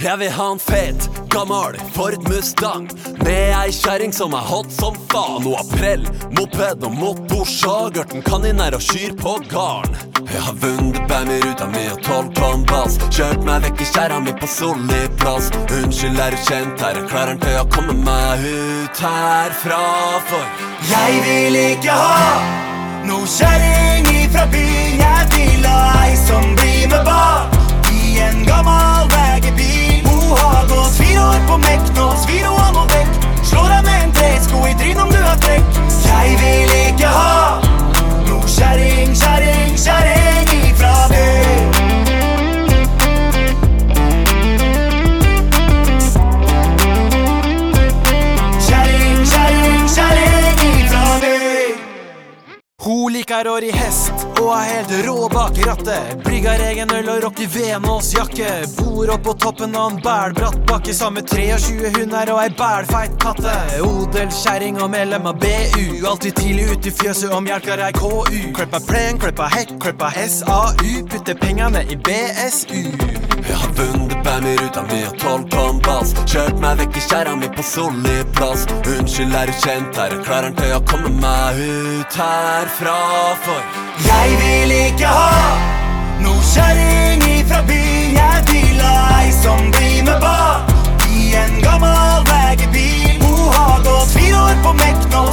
Jeg vil ha en fet, gammel Ford Mustang med ei kjæring som hot som faen. Hun har prell, moped og motorsag. Ørten kaniner og kyr på garn. Jeg har vunnet bæm i ruta mi og 12 tonn bass. Kjørt meg vekk i kjæra mi på solid plass. Unnskyld, er du kjent her? Jeg klarer den til å komme meg ut herfra. For jeg vil ikke ha noe kjæring ifra byen. Jeg vil ha ei som blir med bak i en gammel vegebil. Hun har gått 4 år på mekk, nå svir hun av og vekk. Slår deg med en tresko i trinn om du er frekk. Jeg vil ikke ha noe kjæring, kjæring, kjæring ifra byen. Kjæring, kjæring, kjæring ifra byen. Hun liker år i hest og er helt rå bak i rattet. Brygger egen øl og rocker Venås jakke. Bor opp på toppen av en bælbratt bakke sammen med 23 hunder og ei bælfeit katte. Odelskjæring og medlem av BU. Alltid tidlig ut i fjøset og mjelker ei KU. Klipper plen, klipper hekk, klipper SAU. Putter pengene i BSU. jeg har vunnet bæm i ruta mi og 12 tonn bass. Kjørt meg vekk i kjæra mi på solid plass. Unnskyld, er du kjent her? Jeg klarer den til å komme meg ut herfra. For jeg vil ikke ha noe kjæring ifra byen. Jeg vil ha ei som blir med bak i en gammel vegebil. Hun har gått 4 år på mekk, nå